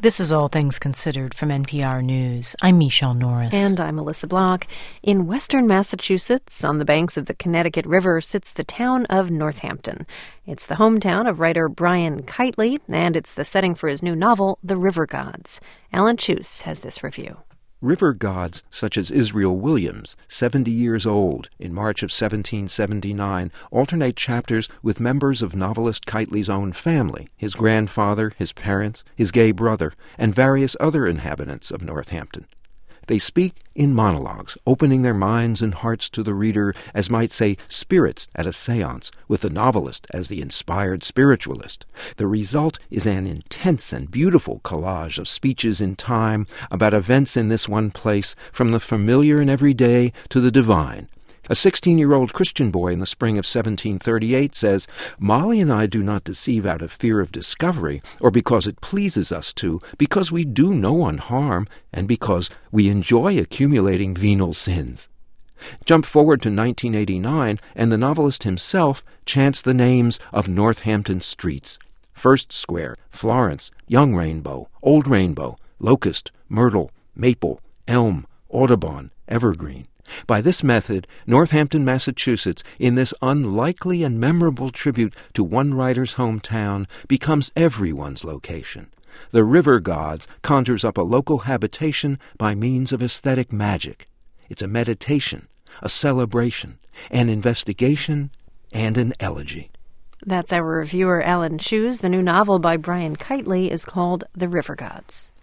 This is All Things Considered from NPR News. I'm Michelle Norris. And I'm Melissa Block. In western Massachusetts, on the banks of the Connecticut River, sits the town of Northampton. It's the hometown of writer Brian Kitely, and it's the setting for his new novel, The River Gods. Alan Chuse has this review. River gods such as Israel Williams, 70 years old, in March of 1779, alternate chapters with members of novelist Kitely's own family, his grandfather, his parents, his gay brother, and various other inhabitants of Northampton. They speak in monologues, opening their minds and hearts to the reader as might say spirits at a seance, with the novelist as the inspired spiritualist. The result is an intense and beautiful collage of speeches in time about events in this one place, from the familiar and everyday to the divine. A 16-year-old Christian boy in the spring of 1738 says, "Molly and I do not deceive out of fear of discovery, or because it pleases us to, because we do no one harm, and because we enjoy accumulating venal sins." Jump forward to 1989, and the novelist himself chants the names of Northampton streets: First Square, Florence, Young Rainbow, Old Rainbow, Locust, Myrtle, Maple, Elm, Audubon, Evergreen. By this method, Northampton, Massachusetts, in this unlikely and memorable tribute to one writer's hometown, becomes everyone's location. The River Gods conjures up a local habitation by means of aesthetic magic. It's a meditation, a celebration, an investigation, and an elegy. That's our reviewer Alan Chuse. The new novel by Brian Kitely is called The River Gods.